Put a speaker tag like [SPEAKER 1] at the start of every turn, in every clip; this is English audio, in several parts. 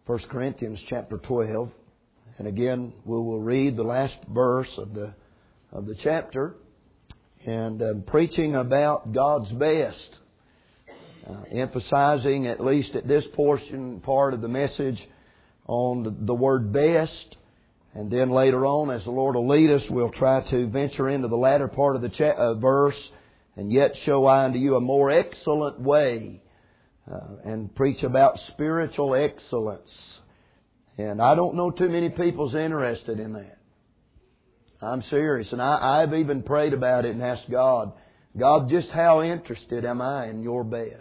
[SPEAKER 1] 1 Corinthians chapter 12. And again, we will read the last verse of the chapter. And I'm preaching about God's best. Emphasizing, at least at this part of the message, on the word best. And then later on, as the Lord will lead us, we'll try to venture into the latter part of the verse, and yet show I unto you a more excellent way, and preach about spiritual excellence. And I don't know too many people's interested in that. I'm serious. And I've even prayed about it and asked God, just how interested am I in your best?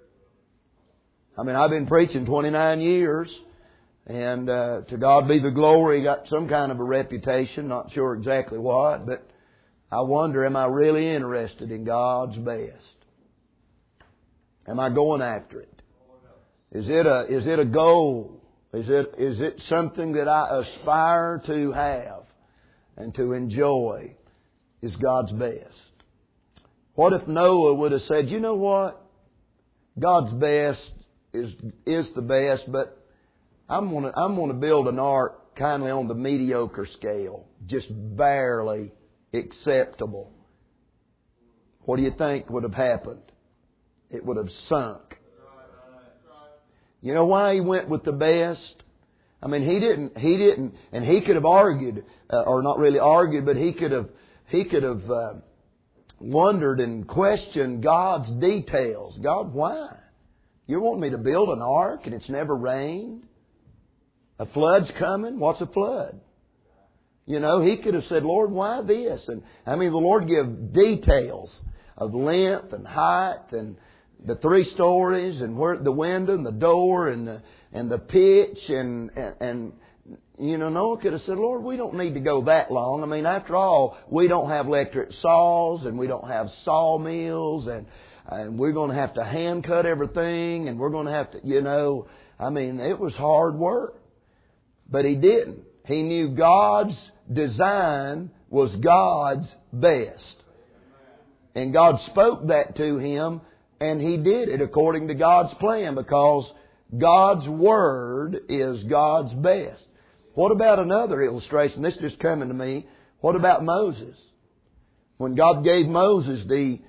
[SPEAKER 1] I mean, I've been preaching 29 years, and to God be the glory, got some kind of a reputation, not sure exactly what, but I wonder, am I really interested in God's best? Am I going after it? Is it a goal? Is it something that I aspire to have and to enjoy? Is God's best? What if Noah would have said, you know what? God's best is the best, but I'm going to build an ark kindly on the mediocre scale, just barely acceptable. What do you think would have happened? It would have sunk. You know why he went with the best? I mean, he didn't, and he could have argued, or not really argued, but he could have wondered and questioned God's details. God, why? You want me to build an ark and it's never rained? A flood's coming? What's a flood? You know, he could have said, Lord, why this? And I mean, the Lord gave details of length and height and the 3 stories and where the window and the door and the pitch and you know, Noah could have said, Lord, we don't need to go that long. I mean, after all, we don't have electric saws and we don't have sawmills and we're going to have to hand cut everything and we're going to have to, you know, I mean, it was hard work. But he didn't. He knew God's design was God's best. And God spoke that to him, and he did it according to God's plan, because God's Word is God's best. What about another illustration? This is just coming to me. What about Moses? When God gave Moses the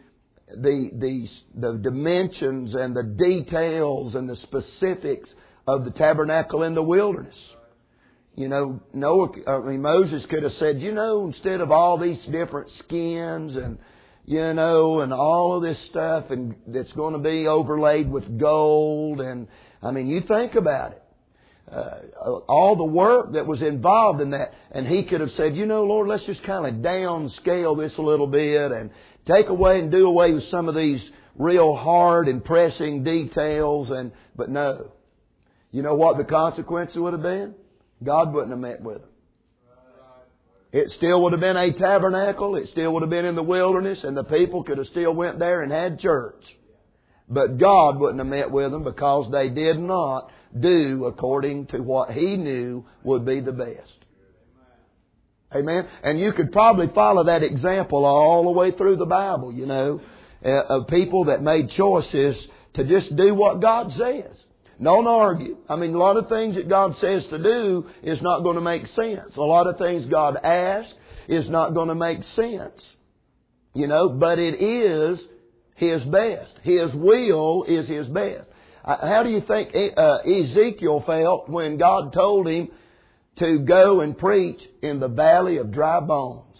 [SPEAKER 1] dimensions and the details and the specifics of the tabernacle in the wilderness. You know, Moses could have said, you know, instead of all these different skins and, you know, and all of this stuff and that's going to be overlaid with gold. And, I mean, you think about it. All the work that was involved in that. And he could have said, you know, Lord, let's just kind of downscale this a little bit and take away and do away with some of these real hard and pressing details. But no. You know what the consequence would have been? God wouldn't have met with them. It still would have been a tabernacle. It still would have been in the wilderness, and the people could have still went there and had church. But God wouldn't have met with them because they did not do according to what He knew would be the best. Amen. And you could probably follow that example all the way through the Bible, you know, of people that made choices to just do what God says. Don't argue. I mean, a lot of things that God says to do is not going to make sense. A lot of things God asks is not going to make sense. You know, but it is His best. His will is His best. How do you think Ezekiel felt when God told him to go and preach in the valley of dry bones?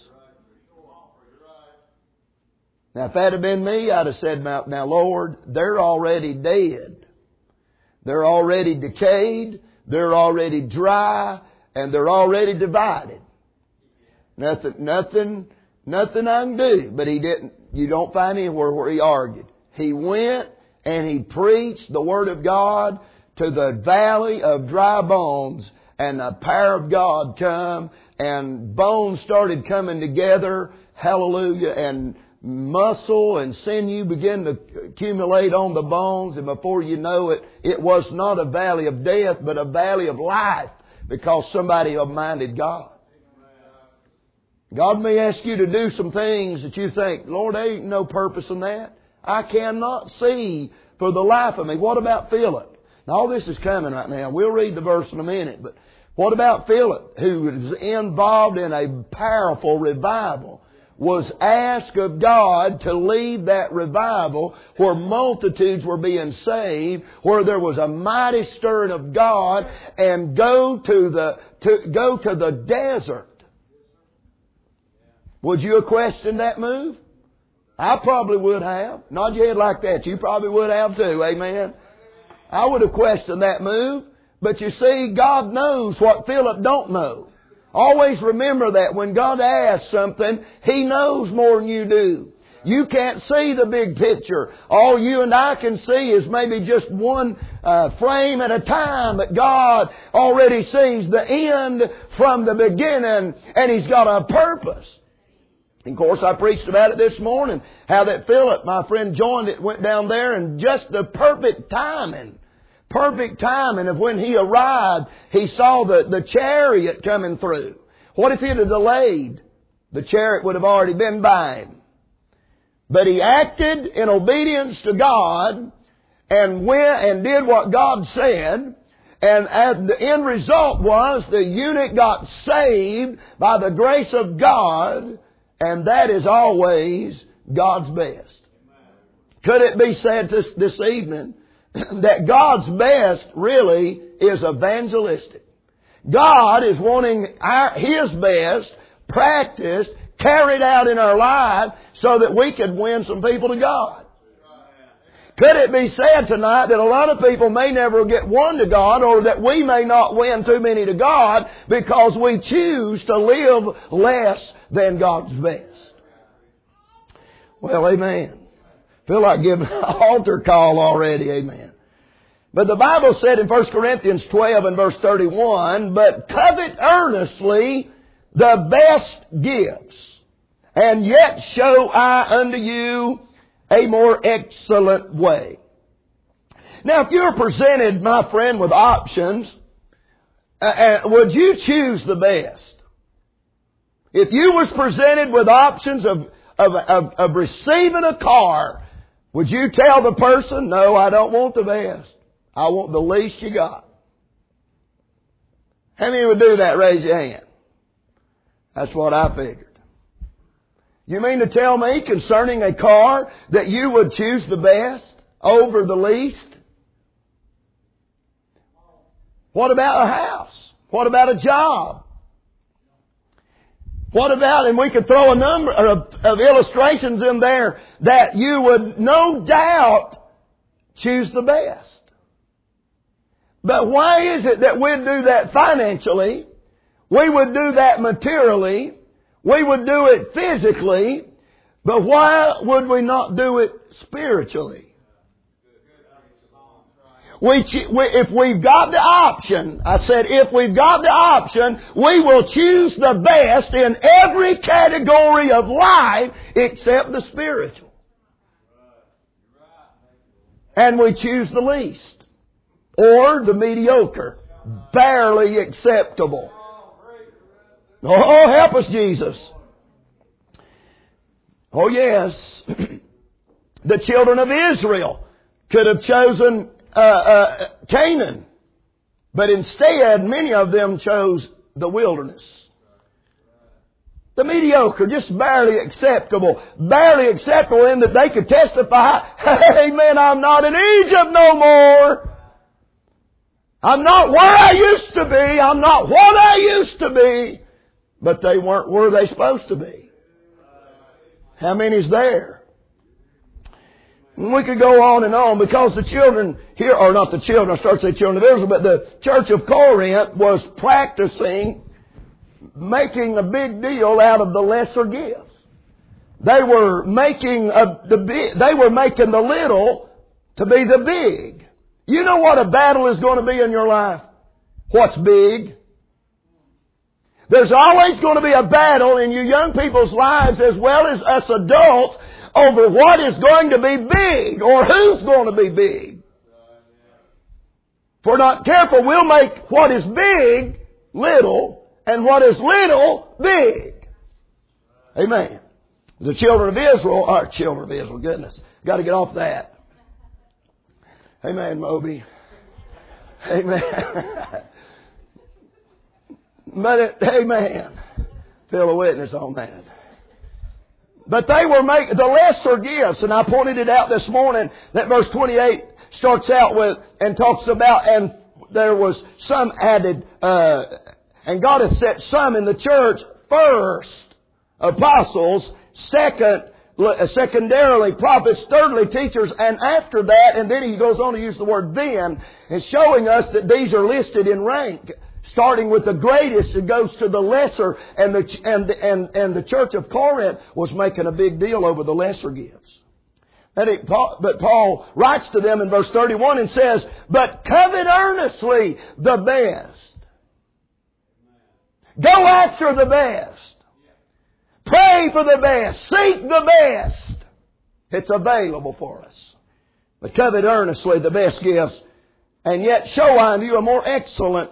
[SPEAKER 1] Now, if that had been me, I'd have said, now, Lord, they're already dead. They're already decayed, they're already dry, and they're already divided. Nothing I can do. But he didn't. You don't find anywhere where he argued. He went and he preached the Word of God to the valley of dry bones, and the power of God come, and bones started coming together. Hallelujah. And muscle and sinew begin to accumulate on the bones, and before you know it, it was not a valley of death, but a valley of life, because somebody minded God. God may ask you to do some things that you think, Lord, there ain't no purpose in that. I cannot see for the life of me. What about Philip? All this is coming right now. We'll read the verse in a minute. But what about Philip, who was involved in a powerful revival, was asked of God to lead that revival where multitudes were being saved, where there was a mighty stirring of God, and go to the desert. Would you have questioned that move? I probably would have. Nod your head like that. You probably would have too. Amen. I would have questioned that move. But you see, God knows what Philip don't know. Always remember that when God asks something, He knows more than you do. You can't see the big picture. All you and I can see is maybe just one frame at a time. But God already sees the end from the beginning, and He's got a purpose. And of course, I preached about it this morning, how that Philip, my friend, joined it, went down there, and just the perfect timing. Perfect timing of when he arrived, he saw the chariot coming through. What if he'd have delayed? The chariot would have already been by him. But he acted in obedience to God and went and did what God said. And the end result was the eunuch got saved by the grace of God. And that is always God's best. Could it be said this evening that God's best really is evangelistic? God is wanting His best practiced, carried out in our life so that we could win some people to God. Could it be said tonight that a lot of people may never get won to God, or that we may not win too many to God because we choose to live less than God's best? Well, amen. Feel like giving an altar call already, amen. But the Bible said in 1 Corinthians 12 and verse 31, "But covet earnestly the best gifts, and yet show I unto you a more excellent way." Now, if you're presented, my friend, with options, would you choose the best? If you was presented with options of receiving a car, would you tell the person, "No, I don't want the best. I want the least you got"? How many would do that? Raise your hand. That's what I figured. You mean to tell me concerning a car that you would choose the best over the least? What about a house? What about a job? What about, and we could throw a number of illustrations in there, that you would no doubt choose the best. But why is it that we'd do that financially? We would do that materially. We would do it physically. But why would we not do it spiritually? If we've got the option, I said, if we've got the option, we will choose the best in every category of life except the spiritual. And we choose the least, or the mediocre, barely acceptable. Oh, help us, Jesus. Oh, yes. The children of Israel could have chosen Canaan, but instead many of them chose the wilderness. The mediocre, just barely acceptable in that they could testify, "Hey man, I'm not in Egypt no more. I'm not where I used to be. I'm not what I used to be." But they weren't where they supposed to be. How many's there? And we could go on and on, because the children here, or not the children, I started to say children of Israel, but the church of Corinth was practicing making a big deal out of the lesser gifts. They were making the little to be the big. You know what a battle is going to be in your life? What's big? There's always going to be a battle in you young people's lives as well as us adults over what is going to be big, or who's going to be big. If we're not careful, we'll make what is big little, and what is little big. Amen. The children of Israel, goodness. Got to get off that. Amen, Moby. Amen. But amen. Feel a witness on that. But they were making the lesser gifts, and I pointed it out this morning that verse 28 starts out with and talks about, and there was some added, and God hath set some in the church first apostles, secondarily prophets, thirdly teachers, and after that, and then he goes on to use the word then, and showing us that these are listed in rank. Starting with the greatest, it goes to the lesser, and the church of Corinth was making a big deal over the lesser gifts. But Paul writes to them in verse 31 and says, "But covet earnestly the best." Go after the best. Pray for the best. Seek the best. It's available for us. But covet earnestly the best gifts, and yet show unto you a more excellent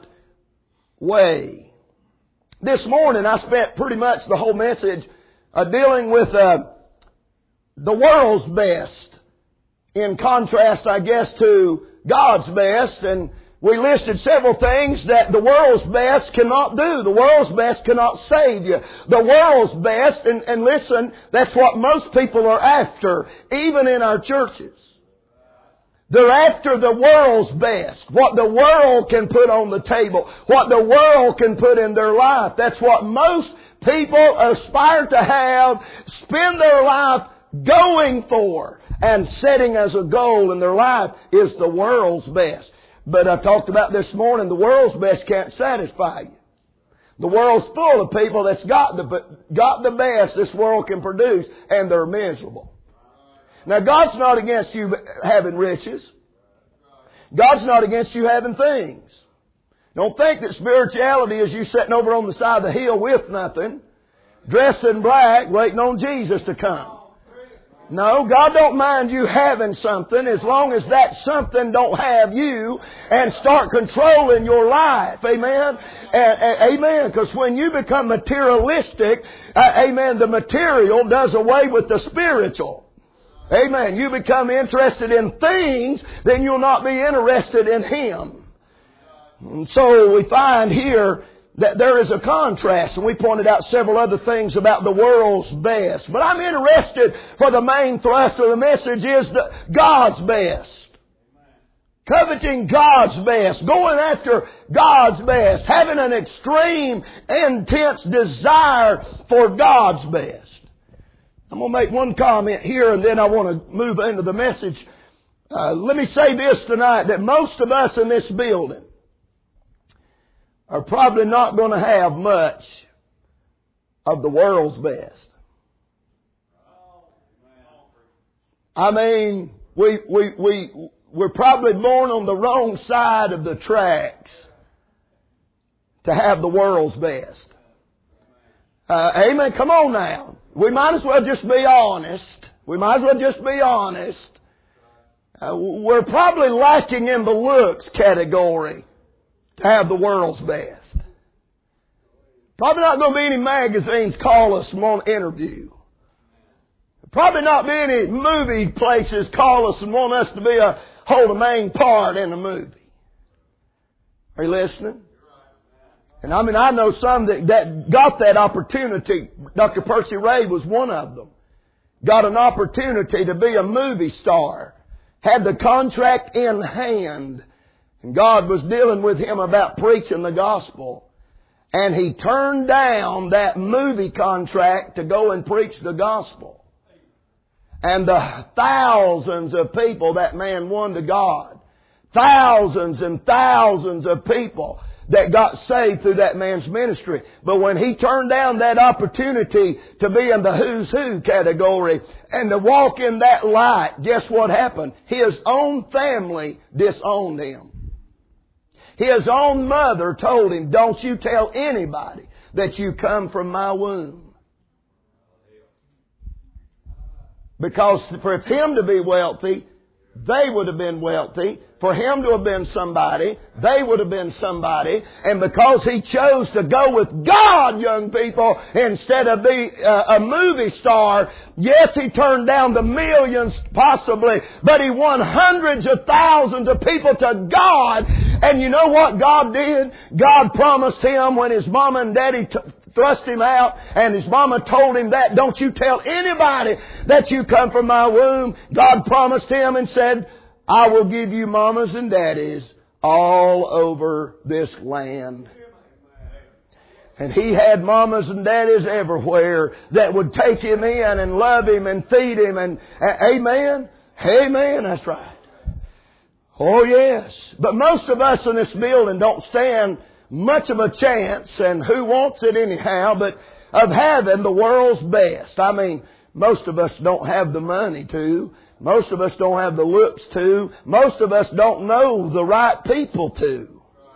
[SPEAKER 1] way. This morning I spent pretty much the whole message dealing with the world's best in contrast, I guess, to God's best. And we listed several things that the world's best cannot do. The world's best cannot save you. The world's best, and listen, that's what most people are after, even in our churches. They're after the world's best. What the world can put on the table. What the world can put in their life. That's what most people aspire to have, spend their life going for, and setting as a goal in their life is the world's best. But I talked about this morning, the world's best can't satisfy you. The world's full of people that's got the best this world can produce, and they're miserable. Now, God's not against you having riches. God's not against you having things. Don't think that spirituality is you sitting over on the side of the hill with nothing, dressed in black, waiting on Jesus to come. No, God don't mind you having something as long as that something don't have you and start controlling your life. Amen? Amen. Because when you become materialistic, amen, the material does away with the spiritual. Amen. You become interested in things, then you'll not be interested in Him. And so we find here that there is a contrast, and we pointed out several other things about the world's best. But I'm interested, for the main thrust of the message is God's best. Coveting God's best, going after God's best, having an extreme, intense desire for God's best. I'm going to make one comment here, and then I want to move into the message. Let me say this tonight, that most of us in this building are probably not going to have much of the world's best. I mean, we're probably born on the wrong side of the tracks to have the world's best. Amen. Come on now. We might as well just be honest. We're probably lacking in the looks category to have the world's best. Probably not going to be any magazines call us and want to interview. Probably not be any movie places call us and want us to hold a main part in a movie. Are you listening? And I know some that got that opportunity. Dr. Percy Ray was one of them. Got an opportunity to be a movie star. Had the contract in hand. And God was dealing with him about preaching the gospel. And he turned down that movie contract to go and preach the gospel. And the thousands of people that man won to God. Thousands and thousands of people that got saved through that man's ministry. But when he turned down that opportunity to be in the who's who category and to walk in that light, guess what happened? His own family disowned him. His own mother told him, "Don't you tell anybody that you come from my womb." Because for him to be wealthy, they would have been wealthy. For him to have been somebody, they would have been somebody. And because he chose to go with God, young people, instead of be a movie star, yes, he turned down the millions possibly, but he won hundreds of thousands of people to God. And you know what God did? God promised him when his mama and daddy thrust him out, and his mama told him that, don't you tell anybody that you come from my womb. God promised him and said, I will give you mamas and daddies all over this land. And he had mamas and daddies everywhere that would take him in and love him and feed him. And amen? Amen, that's right. Oh yes. But most of us in this building don't stand much of a chance, and who wants it anyhow, but of having the world's best. I mean, most of us don't have the money to. Most of us don't have the looks to. Most of us don't know the right people to.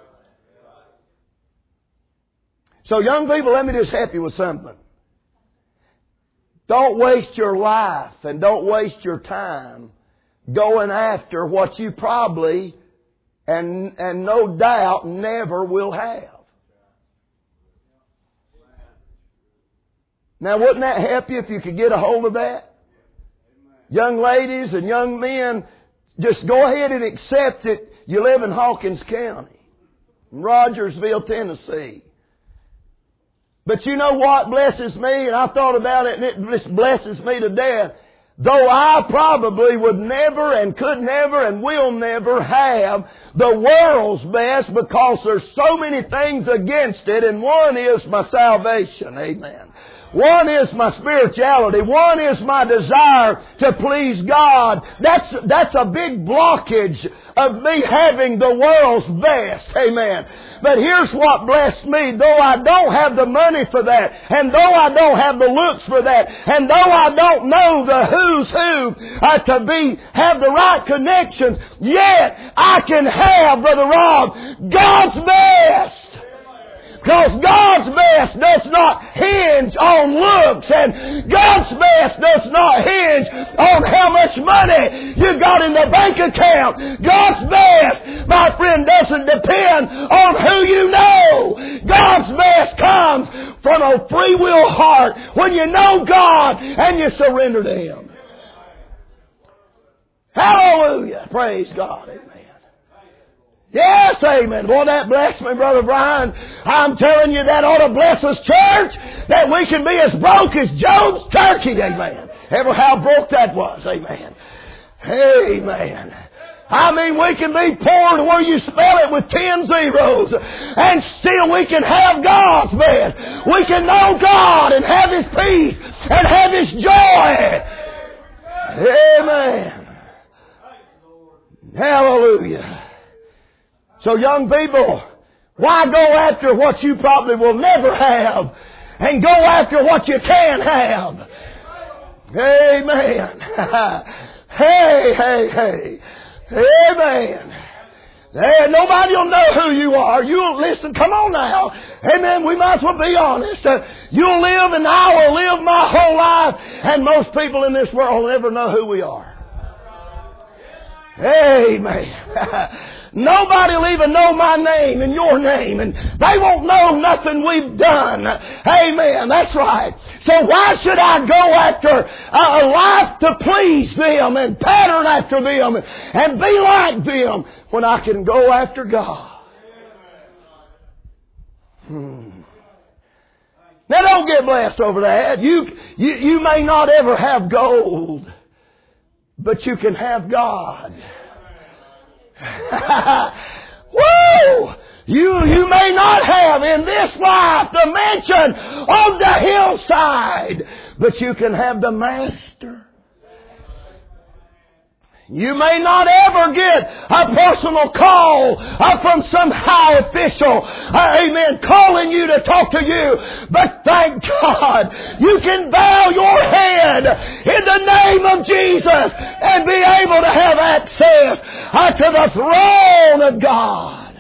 [SPEAKER 1] So young people, let me just help you with something. Don't waste your life and don't waste your time going after what you probably and no doubt never will have. Now wouldn't that help you if you could get a hold of that? Young ladies and young men, just go ahead and accept it. You live in Hawkins County, in Rogersville, Tennessee. But you know what blesses me? And I thought about it, and it just blesses me to death. Though I probably would never and could never and will never have the world's best, because there's so many things against it, and one is my salvation. Amen. One is my spirituality. One is my desire to please God. That's a big blockage of me having the world's best. Amen. But here's what blessed me. Though I don't have the money for that, and though I don't have the looks for that, and though I don't know the who's who have the right connections, yet I can have, Brother Rob, God's best. Because God's best does not hinge on looks, and God's best does not hinge on how much money you got in the bank account. God's best, my friend, doesn't depend on who you know. God's best comes from a free will heart when you know God and you surrender to Him. Hallelujah. Praise God. Amen. Yes, amen. Boy, that blessed me, Brother Brian. I'm telling you, that ought to bless us, church, that we can be as broke as Job's turkey. Amen. Ever how broke that was. Amen. Amen. I mean, we can be poor to where you spell it with 10 zeros, and still we can have God's best. We can know God and have His peace and have His joy. Amen. Hallelujah. So young people, why go after what you probably will never have and go after what you can have? Amen. Hey. Amen. Hey, nobody will know who you are. You'll listen. Come on now. Amen. We might as well be honest. You'll live and I will live my whole life, and most people in this world will never know who we are. Amen. Nobody will even know my name and your name, and they won't know nothing we've done. Amen. That's right. So why should I go after a life to please them and pattern after them and be like them when I can go after God? Now don't get blessed over that. You may not ever have gold, but you can have God. Woo! You may not have in this life the mansion on the hillside, but you can have the Master. You may not ever get a personal call from some high official, amen, calling you to talk to you. But thank God, you can bow your head in the name of Jesus and be able to have access to the throne of God.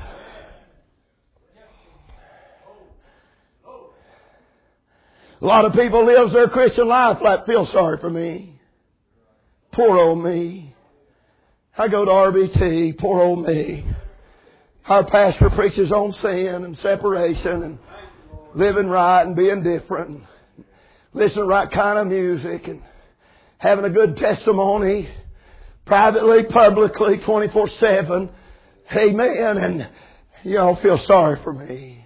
[SPEAKER 1] A lot of people live their Christian life like, feel sorry for me. Poor old me. I go to RBT. Poor old me. Our pastor preaches on sin and separation and living right and being different. And listening to the right kind of music and having a good testimony. Privately, publicly, 24/7. Amen. And y'all feel sorry for me.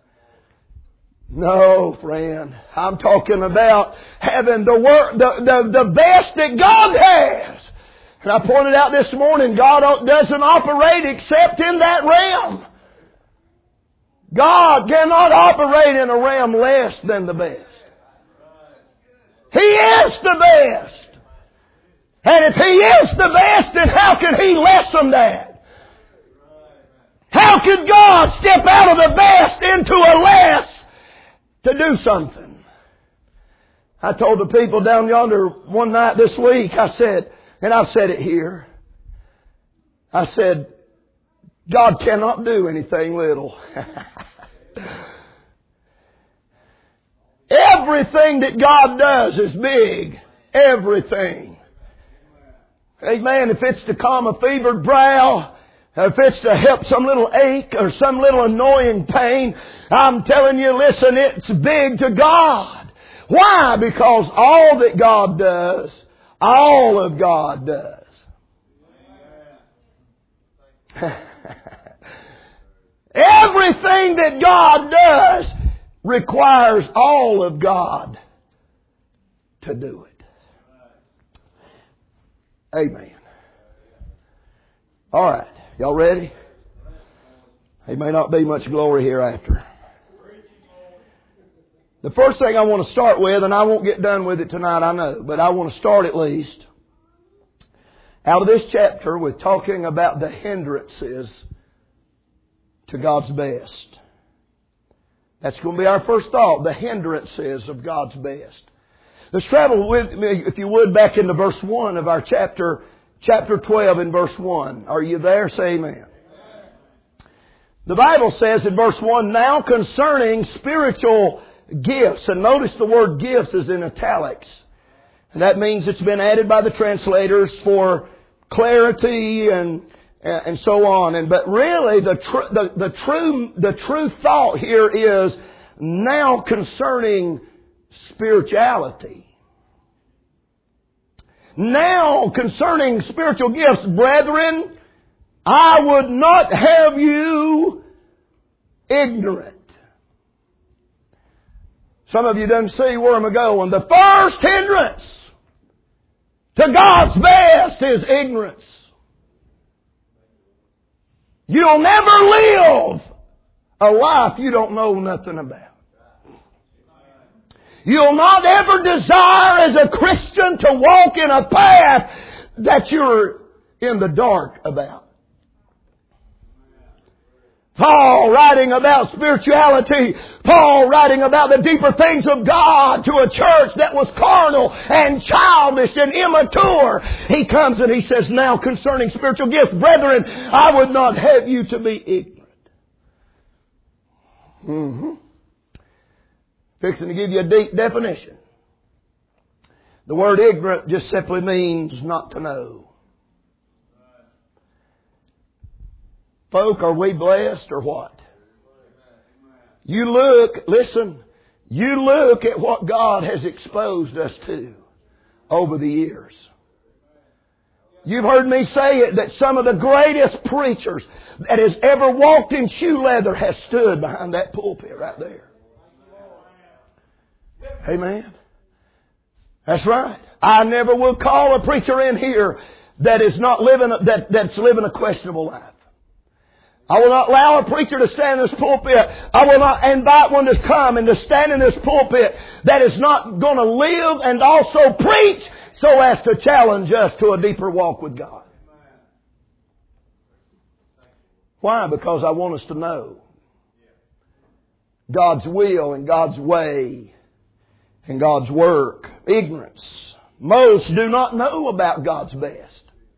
[SPEAKER 1] No, friend. I'm talking about having the best that God has. And I pointed out this morning, God doesn't operate except in that realm. God cannot operate in a realm less than the best. He is the best. And if He is the best, then how can He lessen that? How could God step out of the best into a less to do something? I told the people down yonder one night this week, I said, and I've said it here, I said, God cannot do anything little. Everything that God does is big. Everything. Amen. If it's to calm a fevered brow, if it's to help some little ache or some little annoying pain, I'm telling you, listen, it's big to God. Why? Because all that God does, all of God does. Everything that God does requires all of God to do it. Amen. All right. Y'all ready? There may not be much glory hereafter. The first thing I want to start with, and I won't get done with it tonight, I know, but I want to start at least out of this chapter with talking about the hindrances to God's best. That's going to be our first thought, the hindrances of God's best. Let's travel with me, if you would, back into verse 1 of our chapter 12 and verse 1. Are you there? Say amen. The Bible says in verse 1, now concerning spiritual gifts, and notice the word gifts is in italics. And that means it's been added by the translators for clarity and so on. But really, the true thought here is now concerning spirituality. Now concerning spiritual gifts, brethren, I would not have you ignorant. Some of you don't see where I'm going. The first hindrance to God's best is ignorance. You'll never live a life you don't know nothing about. You'll not ever desire as a Christian to walk in a path that you're in the dark about. Paul writing about spirituality, Paul writing about the deeper things of God to a church that was carnal and childish and immature. He comes and he says, now concerning spiritual gifts, brethren, I would not have you to be ignorant. Fixing to give you a deep definition. The word ignorant just simply means not to know. Folk, are we blessed or what? You look at what God has exposed us to over the years. You've heard me say it, that some of the greatest preachers that has ever walked in shoe leather has stood behind that pulpit right there. Amen. That's right. I never will call a preacher in here that is not living that's living a questionable life. I will not allow a preacher to stand in this pulpit. I will not invite one to come and to stand in this pulpit that is not going to live and also preach so as to challenge us to a deeper walk with God. Why? Because I want us to know God's will and God's way and God's work. Ignorance. Most do not know about God's best.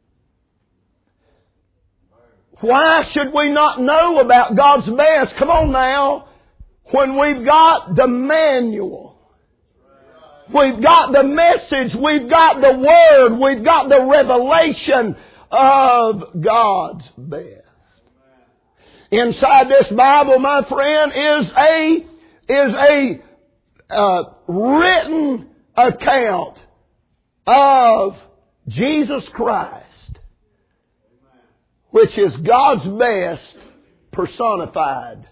[SPEAKER 1] Why should we not know about God's best? Come on now. When we've got the manual, we've got the message, we've got the Word, we've got the revelation of God's best. Inside this Bible, my friend, is a written account of Jesus Christ. which is God's best personified.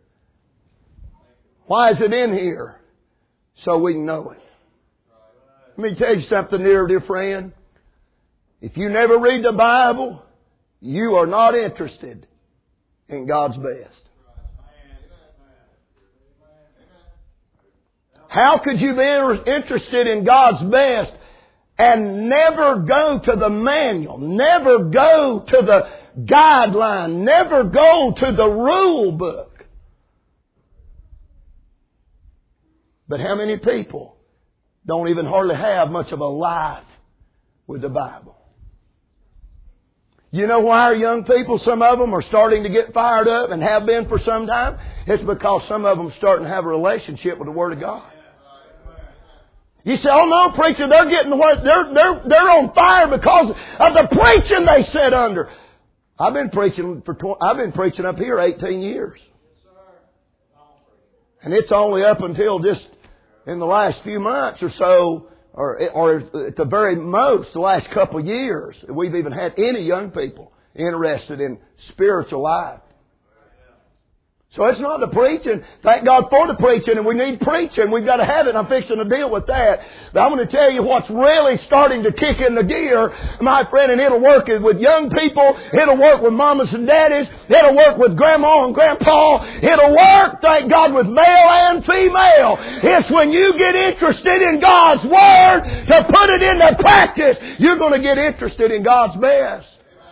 [SPEAKER 1] Why is it in here? So we can know it. Let me tell you something, dear friend. If you never read the Bible, you are not interested in God's best. How could you be interested in God's best and never go to the manual, never go to the guideline, never go to the rule book? But how many people don't even hardly have much of a life with the Bible? You know why our young people, some of them, are starting to get fired up and have been for some time? It's because some of them are starting to have a relationship with the Word of God. You say, oh no, preacher, they're getting the word. They're on fire because of the preaching they sit under. I've been preaching up here 18 years. And it's only up until just in the last few months or so, or at the very most, the last couple of years, we've even had any young people interested in spiritual life. So it's not the preaching. Thank God for the preaching, and we need preaching. We've got to have it, and I'm fixing to deal with that. But I'm going to tell you what's really starting to kick in the gear, my friend, and it'll work with young people. It'll work with mamas and daddies. It'll work with grandma and grandpa. It'll work, thank God, with male and female. It's when you get interested in God's Word to put it into practice, you're going to get interested in God's best.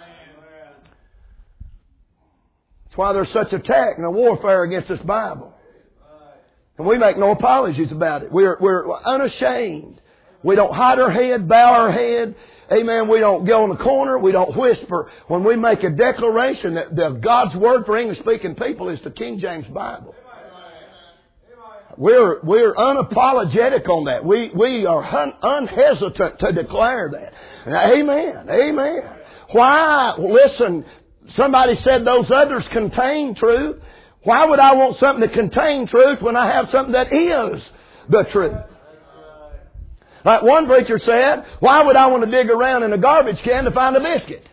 [SPEAKER 1] That's why there's such attack and a warfare against this Bible. And we make no apologies about it. We're unashamed. We don't hide our head, bow our head. Amen. We don't go in the corner. We don't whisper. When we make a declaration that God's Word for English-speaking people is the King James Bible. We're unapologetic on that. We are unhesitant to declare that. And amen. Amen. Why? Listen. Somebody said those others contain truth. Why would I want something to contain truth when I have something that is the truth? Like one preacher said, why would I want to dig around in a garbage can to find a biscuit?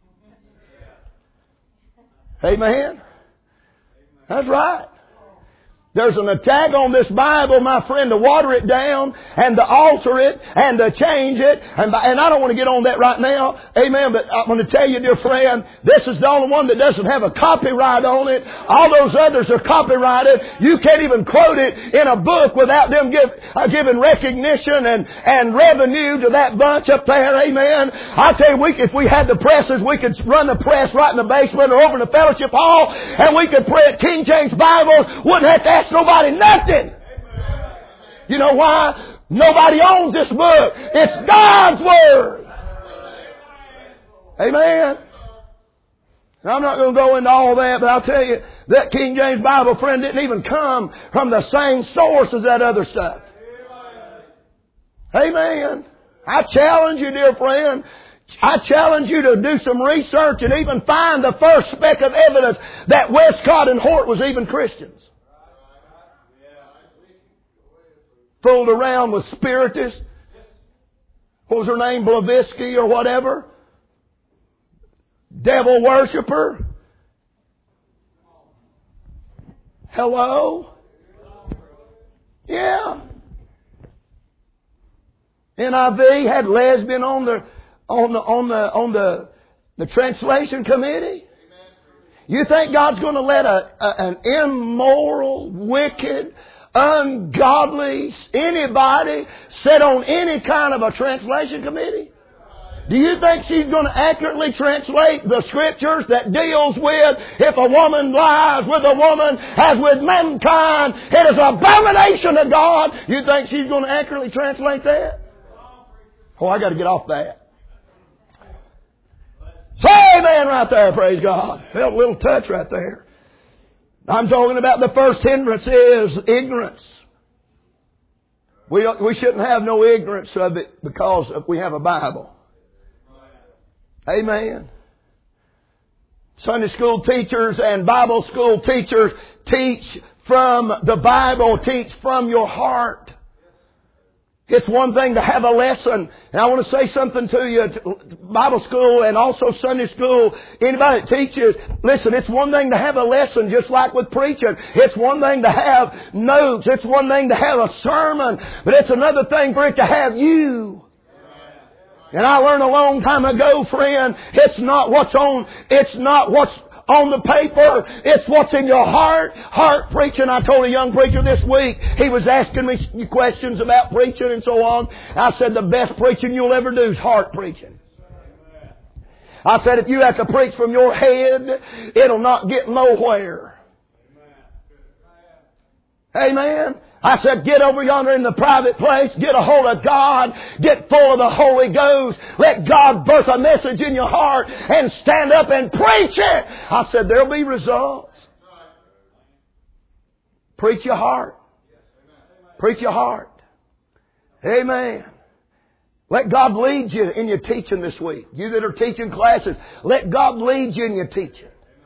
[SPEAKER 1] Amen? That's right. There's an attack on this Bible, my friend, to water it down and to alter it and to change it. And I don't want to get on that right now. Amen. But I'm going to tell you, dear friend, this is the only one that doesn't have a copyright on it. All those others are copyrighted. You can't even quote it in a book without them giving recognition and revenue to that bunch up there. Amen. I tell you, if we had the presses, we could run the press right in the basement or over in the fellowship hall, and we could print King James Bibles. Wouldn't have to ask nobody nothing. You know why? Nobody owns this book. It's God's Word. Amen. And I'm not going to go into all that, but I'll tell you, that King James Bible, friend, didn't even come from the same source as that other stuff. Amen. I challenge you, dear friend. I challenge you to do some research and even find the first speck of evidence that Westcott and Hort was even Christians. Fooled around with spiritists. What was her name? Blavatsky or whatever. Devil worshiper. Hello? Yeah. NIV had lesbian on the translation committee. You think God's going to let an immoral, wicked, ungodly anybody sit on any kind of a translation committee? Do you think she's going to accurately translate the Scriptures that deals with if a woman lies with a woman as with mankind, it is an abomination to God? You think she's going to accurately translate that? Oh, I got to get off that. Say amen right there, praise God. Felt a little touch right there. I'm talking about the first hindrance is ignorance. We shouldn't have no ignorance of it because we have a Bible. Amen. Sunday school teachers and Bible school teachers teach from the Bible, teach from your heart. It's one thing to have a lesson. And I want to say something to you. Bible school and also Sunday school, anybody that teaches, listen, it's one thing to have a lesson just like with preaching. It's one thing to have notes. It's one thing to have a sermon. But it's another thing for it to have you. And I learned a long time ago, friend, it's not what's on the paper. It's what's in your heart. Heart preaching. I told a young preacher this week, he was asking me questions about preaching and so on. I said, the best preaching you'll ever do is heart preaching. I said, if you have to preach from your head, it'll not get nowhere. Amen. I said, get over yonder in the private place, get a hold of God, get full of the Holy Ghost, let God birth a message in your heart and stand up and preach it. I said, there'll be results. Preach your heart. Preach your heart. Amen. Let God lead you in your teaching this week. You that are teaching classes, let God lead you in your teaching.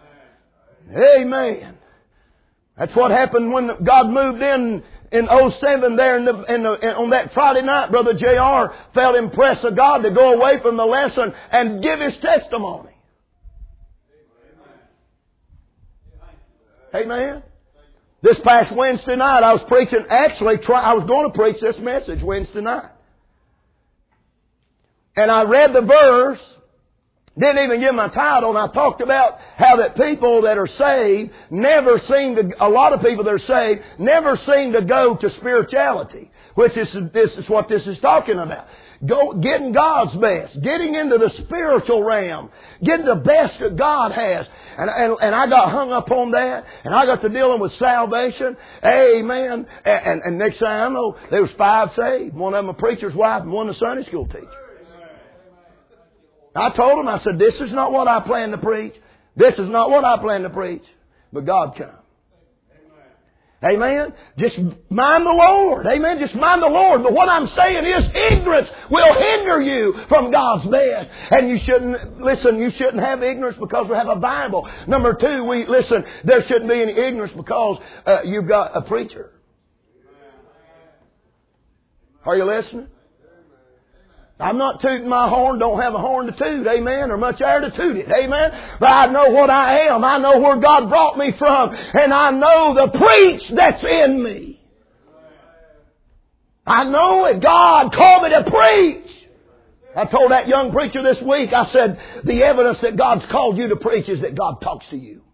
[SPEAKER 1] Amen. That's what happened when God moved in 07 there on that Friday night. Brother J.R. felt impressed of God to go away from the lesson and give his testimony. Amen. This past Wednesday night I was preaching. Actually, I was going to preach this message Wednesday night. And I read the verse. Didn't even give my title, and I talked about how that people that are saved a lot of people that are saved never seem to go to spirituality, which this is what this is talking about. Getting God's best, getting into the spiritual realm, getting the best that God has. And I got hung up on that, and I got to dealing with salvation. Amen. And next thing I know, there was 5 saved. One of them a preacher's wife and one a Sunday school teacher. I told him, I said, this is not what I plan to preach. This is not what I plan to preach. But God come. Amen. Just mind the Lord. Amen. Just mind the Lord. But what I'm saying is ignorance will hinder you from God's best. And you shouldn't have ignorance because we have a Bible. Number 2, there shouldn't be any ignorance because you've got a preacher. Are you listening? I'm not tooting my horn, don't have a horn to toot, amen, or much air to toot it, amen. But I know what I am. I know where God brought me from. And I know the preach that's in me. I know it. God called me to preach. I told that young preacher this week, I said, the evidence that God's called you to preach is that God talks to you.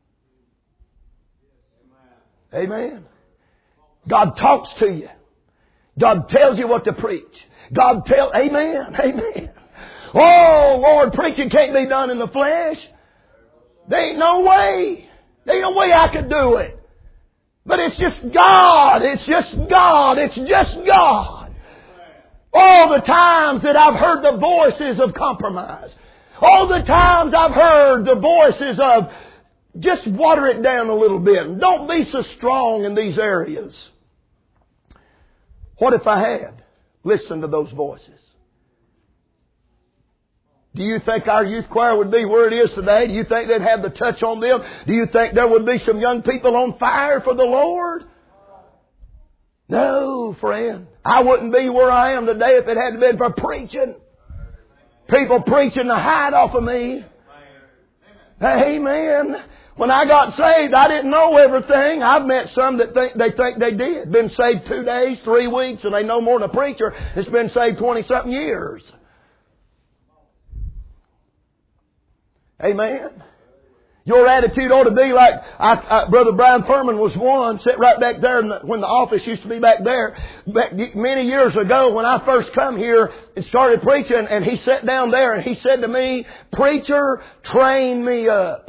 [SPEAKER 1] Amen. God talks to you. God tells you what to preach. Amen. Amen. Oh, Lord, preaching can't be done in the flesh. There ain't no way. There ain't no way I could do it. But it's just God. It's just God. It's just God. All the times that I've heard the voices of compromise. All the times I've heard the voices of just water it down a little bit. Don't be so strong in these areas. What if I had listened to those voices? Do you think our youth choir would be where it is today? Do you think they'd have the touch on them? Do you think there would be some young people on fire for the Lord? No, friend. I wouldn't be where I am today if it hadn't been for preaching. People preaching the hide off of me. Amen. When I got saved, I didn't know everything. I've met some that think they did. Been saved 2 days, 3 weeks, and they know more than a preacher that's been saved 20-something years. Amen. Your attitude ought to be like Brother Brian Furman was one, sat right back there when the office used to be back there. Many years ago when I first come here and started preaching, and he sat down there and he said to me, "Preacher, train me up."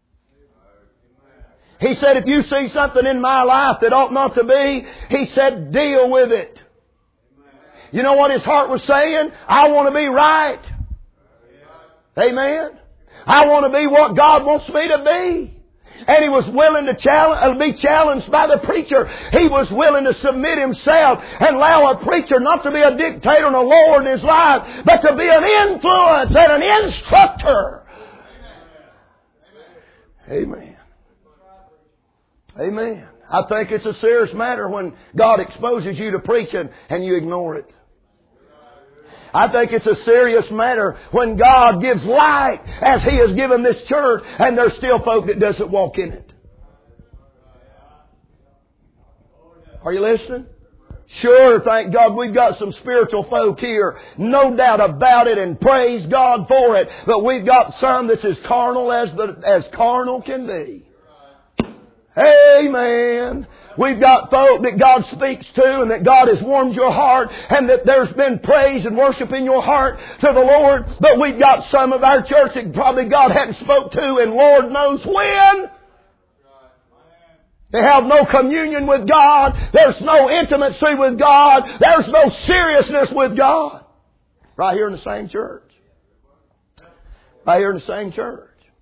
[SPEAKER 1] He said, if you see something in my life that ought not to be, he said, deal with it. You know what his heart was saying? I want to be right. Amen. I want to be what God wants me to be. And he was willing to be challenged by the preacher. He was willing to submit himself and allow a preacher not to be a dictator and a lord in his life, but to be an influence and an instructor. Amen. Amen. I think it's a serious matter when God exposes you to preaching and you ignore it. I think it's a serious matter when God gives light as He has given this church and there's still folk that doesn't walk in it. Are you listening? Sure, thank God we've got some spiritual folk here. No doubt about it, and praise God for it. But we've got some that's as carnal as carnal can be. Amen. We've got folk that God speaks to and that God has warmed your heart and that there's been praise and worship in your heart to the Lord. But we've got some of our church that probably God hadn't spoke to and Lord knows when. They have no communion with God. There's no intimacy with God. There's no seriousness with God. Right here in the same church. Right here in the same church.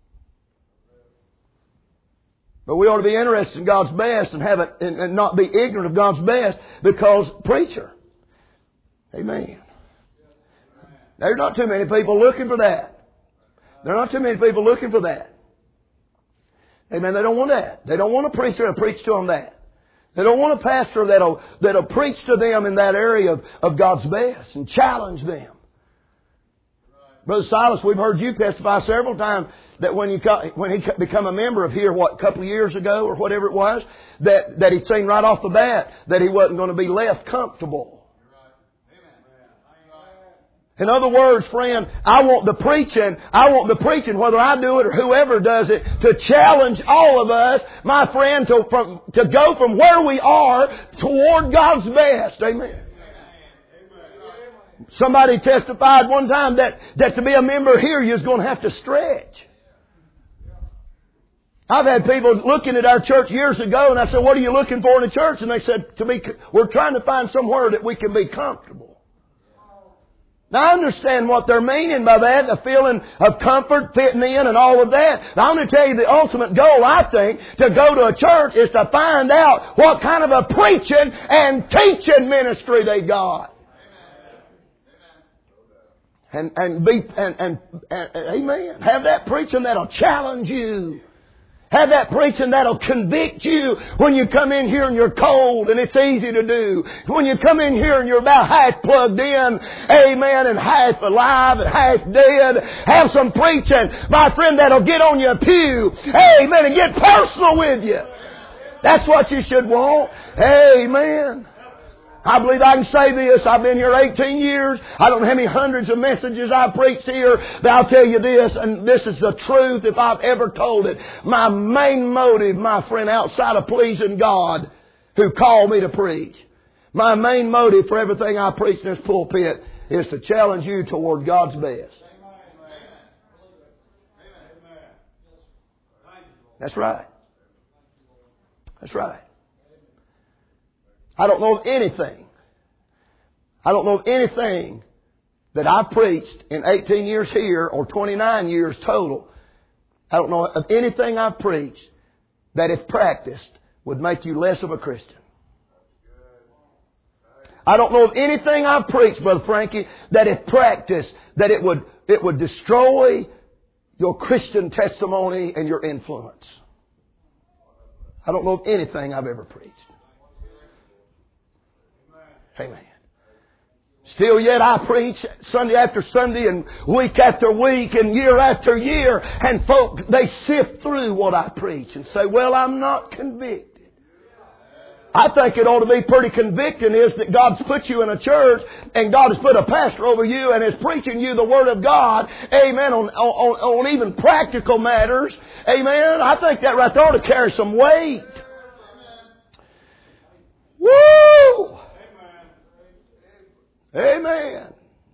[SPEAKER 1] But we ought to be interested in God's best and have it and not be ignorant of God's best because preacher. Amen. There's not too many people looking for that. There are not too many people looking for that. Amen. They don't want that. They don't want a preacher to preach to them that. They don't want a pastor that'll preach to them in that area of God's best and challenge them. Brother Silas, we've heard you testify several times that when he become a member of here, a couple of years ago or whatever it was, that he'd seen right off the bat that he wasn't going to be left comfortable. In other words, friend, I want the preaching, whether I do it or whoever does it, to challenge all of us, my friend, to go from where we are toward God's best. Amen. Somebody testified one time that to be a member here, you're going to have to stretch. I've had people looking at our church years ago, and I said, what are you looking for in a church? And they said to me, we're trying to find somewhere that we can be comfortable. Now I understand what they're meaning by that, the feeling of comfort, fitting in and all of that. Now I'm going to tell you the ultimate goal, I think, to go to a church is to find out what kind of a preaching and teaching ministry they got. And amen. Have that preaching that'll challenge you. Have that preaching that'll convict you when you come in here and you're cold and it's easy to do. When you come in here and you're about half plugged in, amen, and half alive and half dead. Have some preaching, my friend, that'll get on your pew, amen, and get personal with you. That's what you should want. Amen. I believe I can say this. I've been here 18 years. I don't know how many hundreds of messages I've preached here. But I'll tell you this, and this is the truth if I've ever told it. My main motive, my friend, outside of pleasing God who called me to preach, my main motive for everything I preach in this pulpit is to challenge you toward God's best. That's right. That's right. I don't know of anything that I've preached in 18 years here or 29 years total. I don't know of anything I've preached that if practiced would make you less of a Christian. I don't know of anything I've preached, Brother Frankie, that if practiced, that it would destroy your Christian testimony and your influence. I don't know of anything I've ever preached. Amen. Still yet I preach Sunday after Sunday and week after week and year after year. And folk, they sift through what I preach and say, well, I'm not convicted. I think it ought to be pretty convicting is that God's put you in a church and God has put a pastor over you and is preaching you the Word of God. Amen. On even practical matters. Amen. I think that right there ought to carry some weight. Woo! Amen.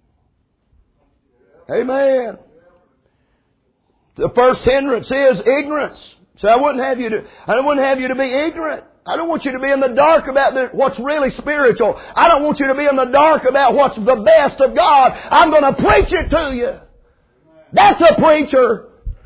[SPEAKER 1] Amen. The first hindrance is ignorance. So I wouldn't have you to be ignorant. I don't want you to be in the dark about what's really spiritual. I don't want you to be in the dark about what's the best of God. I'm going to preach it to you. That's a preacher.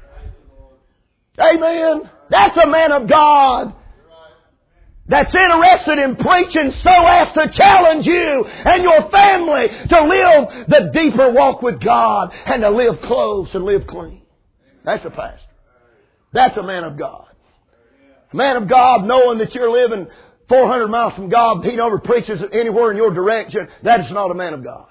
[SPEAKER 1] Amen. That's a man of God. That's interested in preaching so as to challenge you and your family to live the deeper walk with God and to live close and live clean. That's a pastor. That's a man of God. A man of God, knowing that you're living 400 miles from God, he never preaches anywhere in your direction. That is not a man of God.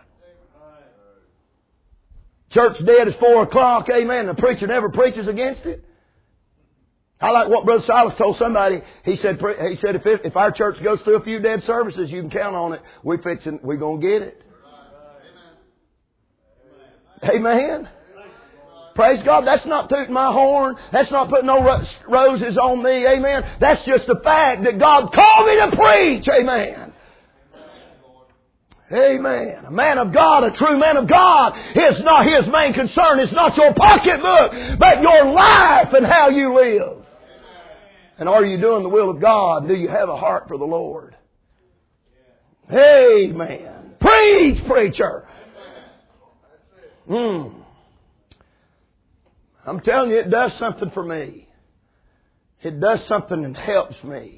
[SPEAKER 1] Church dead is 4 o'clock, amen. The preacher never preaches against it. I like what Brother Silas told somebody. He said if our church goes through a few dead services, you can count on it. We're going to get it. Amen. Praise God. That's not tooting my horn. That's not putting no roses on me. Amen. That's just the fact that God called me to preach. Amen. Amen. A man of God, a true man of God, is not his main concern. It's not your pocketbook, but your life and how you live. And are you doing the will of God? Do you have a heart for the Lord? Amen. Preach, preacher. I'm telling you, it does something for me. It does something that helps me.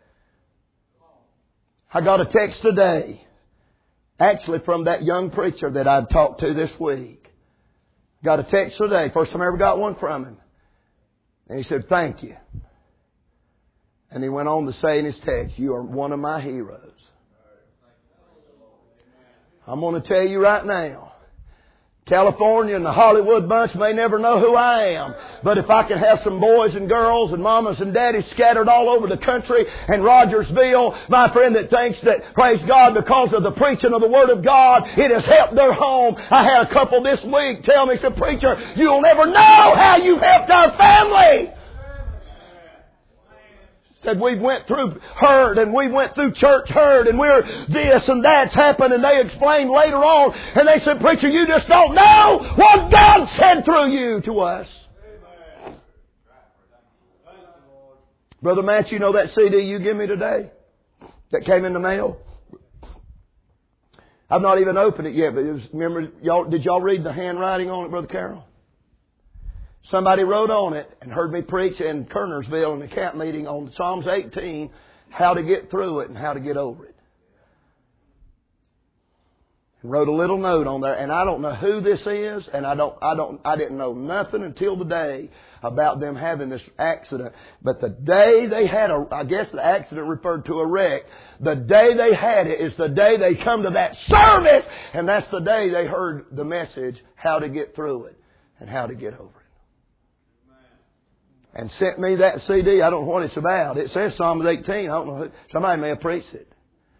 [SPEAKER 1] I got a text today, actually from that young preacher that I'd talked to this week. Got a text today, first time I ever got one from him. And he said, thank you. And he went on to say in his text, you are one of my heroes. I'm going to tell you right now, California and the Hollywood bunch may never know who I am. But if I can have some boys and girls and mamas and daddies scattered all over the country and Rogersville, my friend, that thinks that, praise God, because of the preaching of the Word of God, it has helped their home. I had a couple this week tell me, said, preacher, you'll never know how you've helped our family. Said we went through hurt and we went through church hurt and we're this and that's happened, and they explained later on, and they said, preacher, you just don't know what God said through you to us. Amen. Brother Matt, you know that CD you give me today that came in the mail? I've not even opened it yet, but it was, remember, did y'all read the handwriting on it, Brother Carroll? Somebody wrote on it and heard me preach in Kernersville in the camp meeting on Psalms 18, how to get through it and how to get over it. And wrote a little note on there, and I don't know who this is, and I didn't know nothing until the day about them having this accident. But the day they had I guess the accident referred to a wreck. The day they had it is the day they come to that service, and that's the day they heard the message, how to get through it and how to get over it. And sent me that CD. I don't know what it's about. It says Psalms 18. I don't know who. Somebody may have preached it.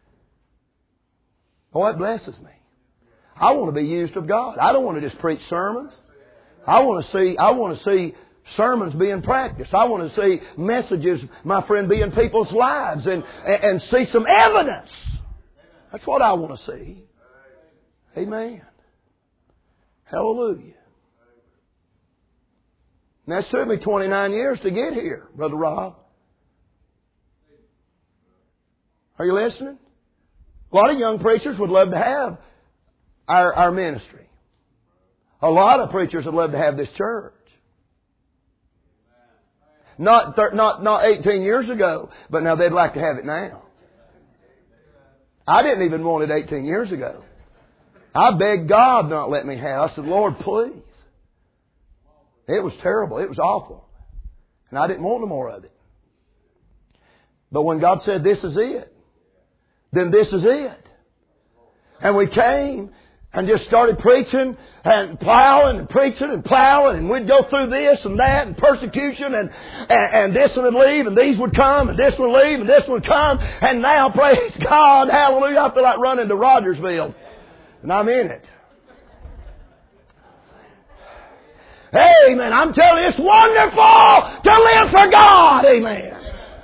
[SPEAKER 1] Boy, it blesses me. I want to be used of God. I don't want to just preach sermons. I want to see sermons being practiced. I want to see messages, my friend, be in people's lives and see some evidence. That's what I want to see. Amen. Hallelujah. And that's took me 29 years to get here, Brother Rob. Are you listening? A lot of young preachers would love to have our ministry. A lot of preachers would love to have this church. Not 18 years ago, but now they'd like to have it now. I didn't even want it 18 years ago. I begged God not let me have it. I said, Lord, please. It was terrible. It was awful. And I didn't want no more of it. But when God said, this is it, then this is it. And we came and just started preaching and plowing and preaching and plowing, and we'd go through this and that and persecution and this one would leave and these would come and this would leave and this would come. And now, praise God, hallelujah, I feel like running to Rogersville. And I'm in it. Amen. I'm telling you, it's wonderful to live for God. Amen.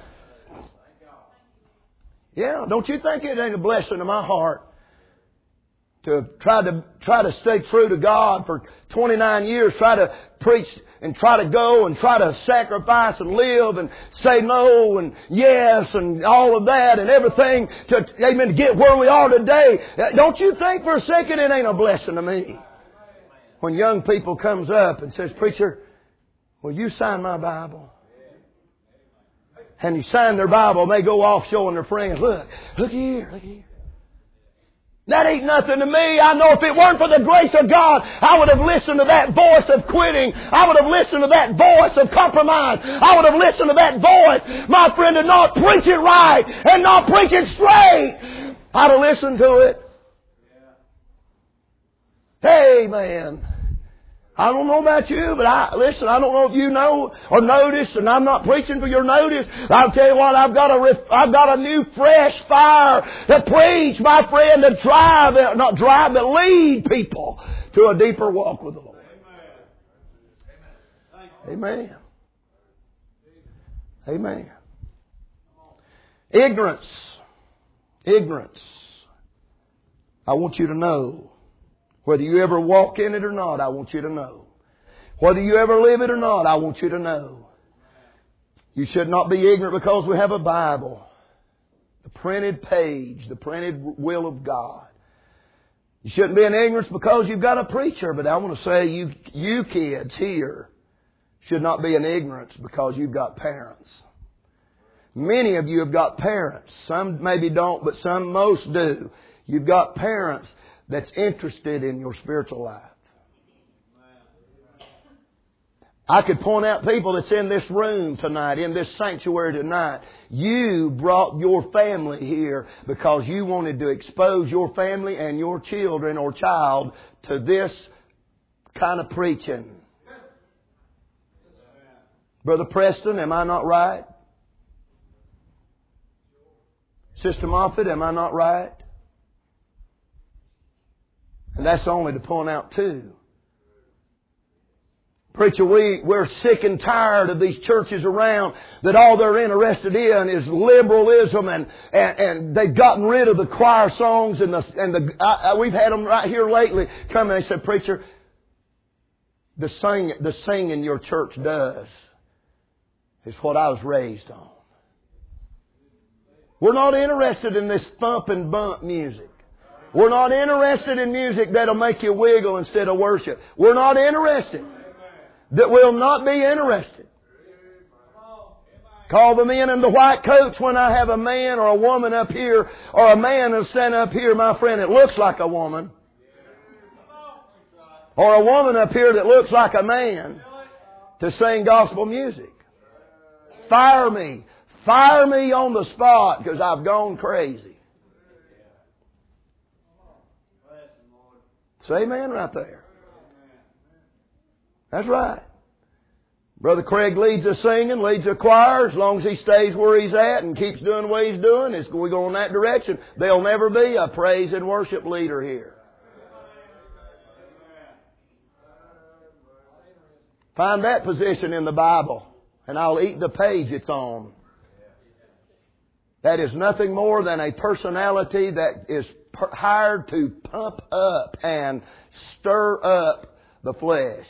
[SPEAKER 1] Yeah, don't you think it ain't a blessing to my heart to try to stay true to God for 29 years, try to preach and try to go and try to sacrifice and live and say no and yes and all of that and everything to, amen, to get where we are today. Don't you think for a second it ain't a blessing to me? When young people comes up and says, preacher, will you sign my Bible? And you sign their Bible, and they go off showing their friends, look here. That ain't nothing to me. I know if it weren't for the grace of God, I would have listened to that voice of quitting. I would have listened to that voice of compromise. I would have listened to that voice, my friend, to not preach it right and not preach it straight. I'd have listened to it. Hey, man. I don't know about you, but I don't know if you know or noticed, and I'm not preaching for your notice. I'll tell you what, I've got a new fresh fire to preach, my friend, to not drive, but lead people to a deeper walk with the Lord. Amen. Amen. Ignorance. I want you to know. Whether you ever walk in it or not, I want you to know. Whether you ever live it or not, I want you to know. You should not be ignorant because we have a Bible. The printed page, the printed will of God. You shouldn't be in ignorance because you've got a preacher. But I want to say you kids here should not be in ignorance because you've got parents. Many of you have got parents. Some maybe don't, but most do. You've got parents that's interested in your spiritual life. I could point out people that's in this room tonight, in this sanctuary tonight. You brought your family here because you wanted to expose your family and your children or child to this kind of preaching. Brother Preston, am I not right? Sister Moffitt, am I not right? And that's only to point out two. Preacher, we're sick and tired of these churches around that all they're interested in is liberalism and they've gotten rid of the choir songs and we've had them right here lately come and they said, Preacher, the singing your church does is what I was raised on. We're not interested in this thump and bump music. We're not interested in music that'll make you wiggle instead of worship. We're not interested. That will not be interested. Call the men in the white coats when I have a man or a woman up here or a man who's standing up here, my friend, that looks like a woman. Or a woman up here that looks like a man to sing gospel music. Fire me. Fire me on the spot because I've gone crazy. Say amen right there. That's right. Brother Craig leads us singing, leads a choir. As long as he stays where he's at and keeps doing what he's doing, we go in that direction. There'll never be a praise and worship leader here. Find that position in the Bible, and I'll eat the page it's on. That is nothing more than a personality that is hired to pump up and stir up the flesh.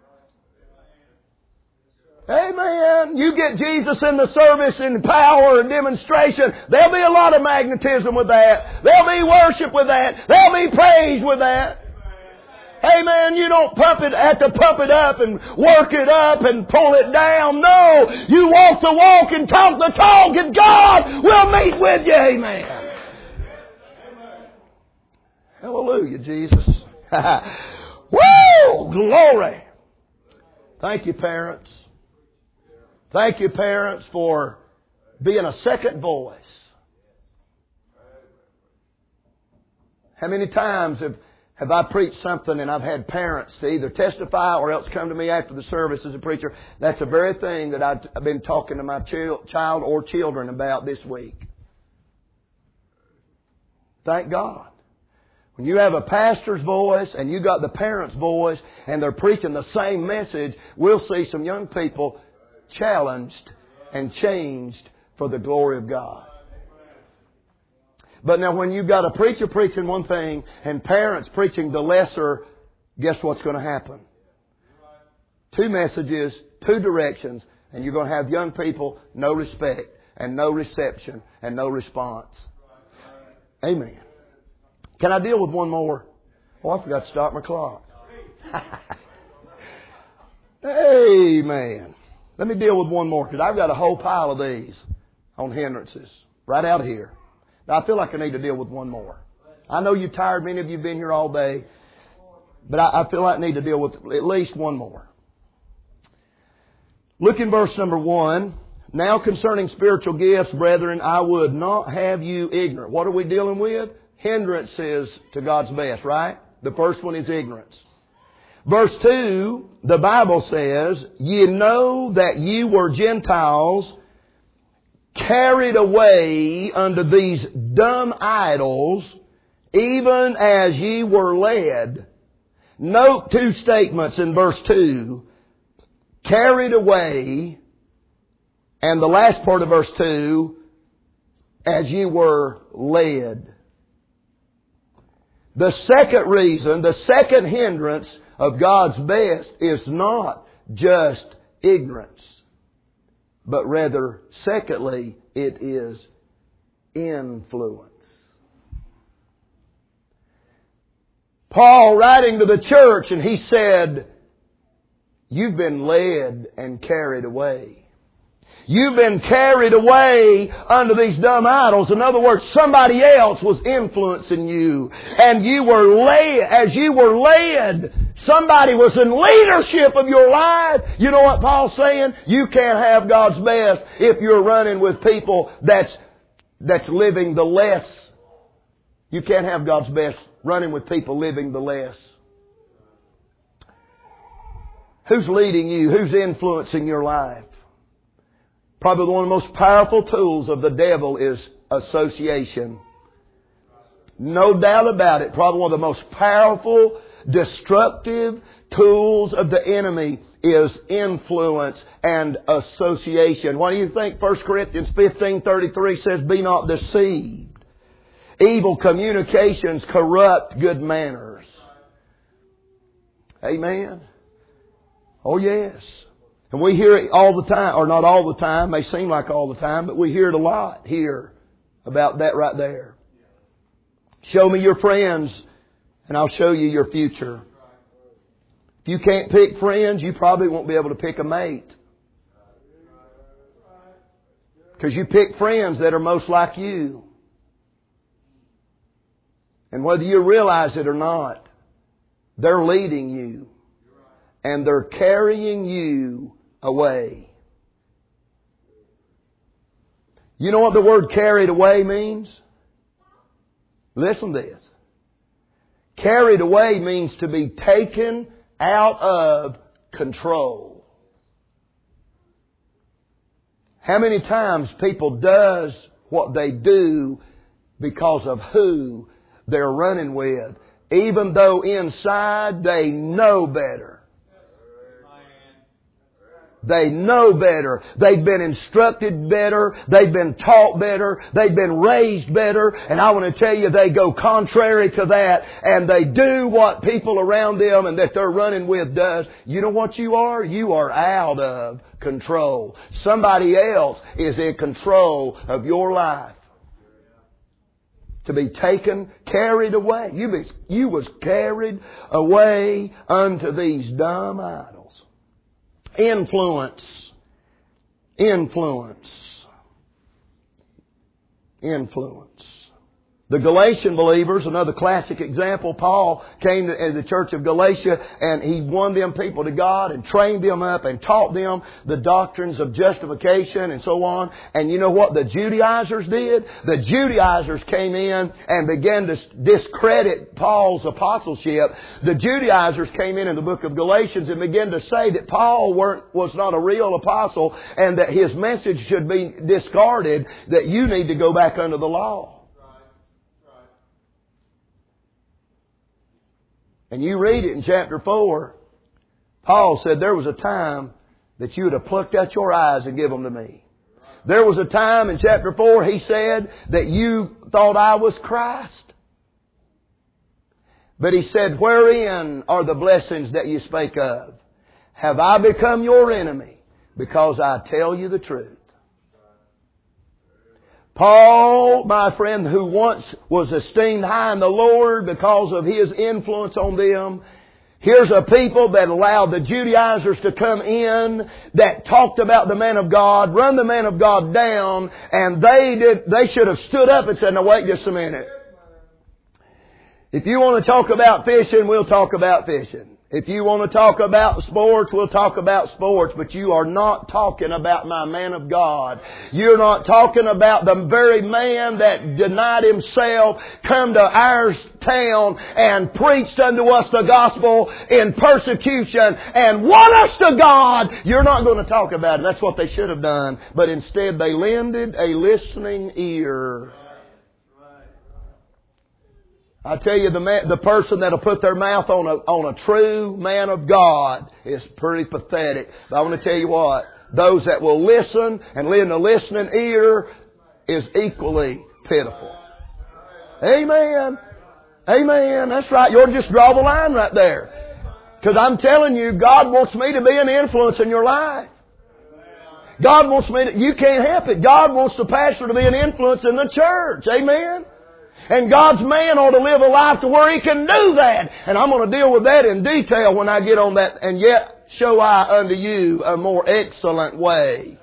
[SPEAKER 1] Amen. You get Jesus in the service in power and demonstration, there'll be a lot of magnetism with that. There'll be worship with that. There'll be praise with that. Amen. You don't have to pump it up and work it up and pull it down. No. You walk the walk and talk the talk and God will meet with you. Amen. Hallelujah, Jesus. Woo! Glory. Thank you, parents. Thank you, parents, for being a second voice. How many times have I preached something and I've had parents to either testify or else come to me after the service as a preacher? That's the very thing that I've been talking to my child or children about this week. Thank God. When you have a pastor's voice and you got the parent's voice and they're preaching the same message, we'll see some young people challenged and changed for the glory of God. But now when you've got a preacher preaching one thing and parents preaching the lesser, guess what's going to happen? Two messages, two directions, and you're going to have young people no respect and no reception and no response. Amen. Can I deal with one more? Oh, I forgot to start my clock. Amen. Let me deal with one more because I've got a whole pile of these on hindrances right out here. Now, I feel like I need to deal with one more. I know you're tired. Many of you have been here all day. But I feel like I need to deal with at least one more. Look in verse number 1. Now concerning spiritual gifts, brethren, I would not have you ignorant. What are we dealing with? Hindrances to God's best, right? The first one is ignorance. Verse 2, the Bible says, ye know that ye were Gentiles carried away unto these dumb idols, even as ye were led. Note two statements in verse 2. Carried away, and the last part of verse 2, as ye were led. The second reason, the second hindrance of God's best is not just ignorance, but rather, secondly, it is influence. Paul writing to the church, and he said, you've been led and carried away. You've been carried away unto these dumb idols. In other words, somebody else was influencing you. And you were led, as you were led, somebody was in leadership of your life. You know what Paul's saying? You can't have God's best if you're running with people that's living the less. You can't have God's best running with people living the less. Who's leading you? Who's influencing your life? Probably one of the most powerful tools of the devil is association. No doubt about it. Probably one of the most powerful, destructive tools of the enemy is influence and association. What do you think 1 Corinthians 15:33 says, be not deceived. Evil communications corrupt good manners. Amen. Oh yes. And we hear it all the time, or not all the time, may seem like all the time, but we hear it a lot here about that right there. Show me your friends and I'll show you your future. If you can't pick friends, you probably won't be able to pick a mate. Because you pick friends that are most like you. And whether you realize it or not, they're leading you. And they're carrying you away. You know what the word carried away means? Listen to this. Carried away means to be taken out of control. How many times people does what they do because of who they're running with, even though inside they know better. They know better. They've been instructed better. They've been taught better. They've been raised better. And I want to tell you, they go contrary to that. And they do what people around them and that they're running with does. You know what you are? You are out of control. Somebody else is in control of your life. To be taken, carried away. You was carried away unto these dumb idols. Influence. Influence. Influence. The Galatian believers, another classic example, Paul came to the church of Galatia and he won them people to God and trained them up and taught them the doctrines of justification and so on. And you know what the Judaizers did? The Judaizers came in and began to discredit Paul's apostleship. The Judaizers came in the book of Galatians and began to say that Paul was not a real apostle and that his message should be discarded, that you need to go back under the law. And you read it in chapter 4. Paul said there was a time that you would have plucked out your eyes and give them to me. There was a time in chapter 4 he said that you thought I was Christ. But he said, wherein are the blessings that you spake of? Have I become your enemy because I tell you the truth? Paul, my friend, who once was esteemed high in the Lord because of his influence on them, here's a people that allowed the Judaizers to come in, that talked about the man of God, run the man of God down, and they should have stood up and said, now wait just a minute. If you want to talk about fishing, we'll talk about fishing. If you want to talk about sports, we'll talk about sports. But you are not talking about my man of God. You're not talking about the very man that denied himself, come to our town and preached unto us the gospel in persecution and won us to God. You're not going to talk about it. That's what they should have done. But instead they lended a listening ear. I tell you, the person that'll put their mouth on a true man of God is pretty pathetic. But I want to tell you what, those that will listen and lend a listening ear is equally pitiful. Amen. Amen. That's right. You'll just draw the line right there. Because I'm telling you, God wants me to be an influence in your life. God wants me to, you can't help it. God wants the pastor to be an influence in the church. Amen. And God's man ought to live a life to where he can do that. And I'm going to deal with that in detail when I get on that. And yet show I unto you a more excellent way.